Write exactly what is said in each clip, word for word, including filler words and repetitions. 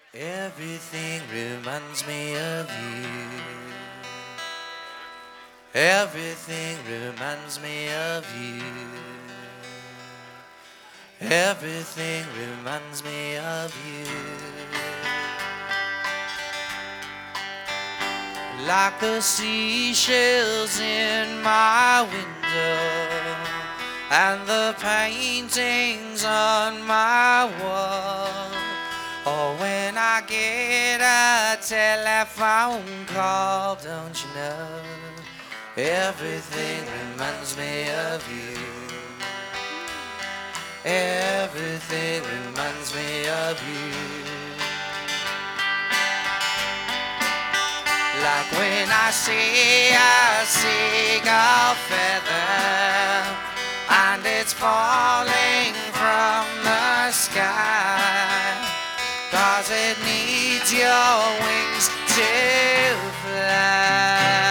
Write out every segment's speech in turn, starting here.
Everything reminds me of you. Everything reminds me of you. Everything reminds me of you. Like the seashells in my window and the paintings on my wall. Or when I get a telephone call, don't you know? Everything reminds me of you. Everything reminds me of you. Like when I see a seagull feather and it's falling from the sky, 'cause it needs your wings to fly.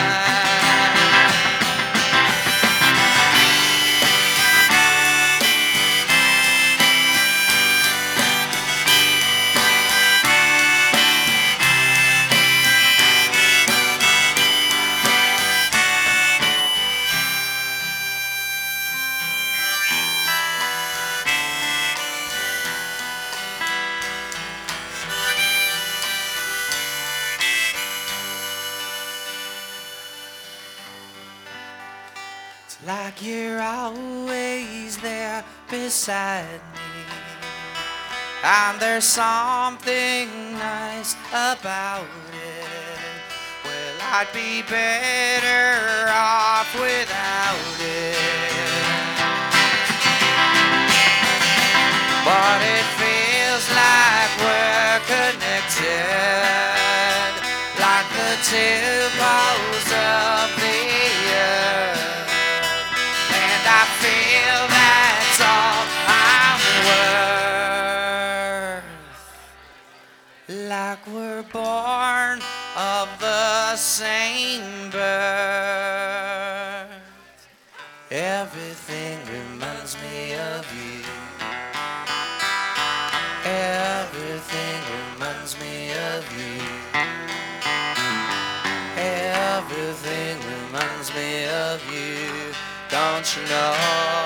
Like you're always there beside me, and there's something nice about it. Well, I'd be better off without it, but it feels like we're connected, like the two poles of the earth. I feel that's all I'm worth. Like we're born of the same birth. Everything reminds me of you. Everything reminds me of you. Everything reminds me of you. Don't you know?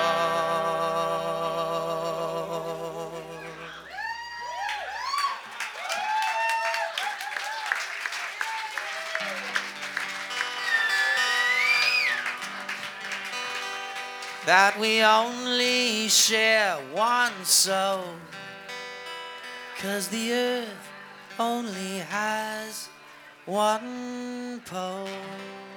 That we only share one soul, 'cause the earth only has one pole.